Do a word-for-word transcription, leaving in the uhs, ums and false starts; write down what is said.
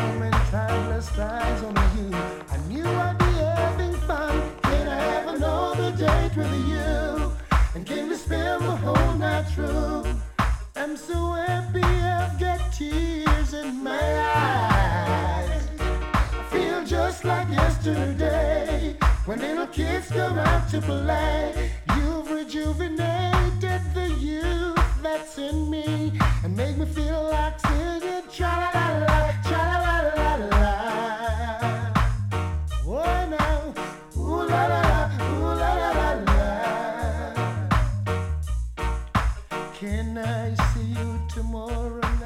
many timeless times on you. I knew I'd be having fun. Can I have another date with you? And can we spend the whole night through? I'm so happy I've got tears in my eyes. I feel just like yesterday when little kids come out to play. You've rejuvenated the youth that's in me and make me feel like singing tra-la-la-la, tra-la-la-la-la. Oh, now, ooh-la-la-la, ooh-la-la-la-la. Can I see you tomorrow night?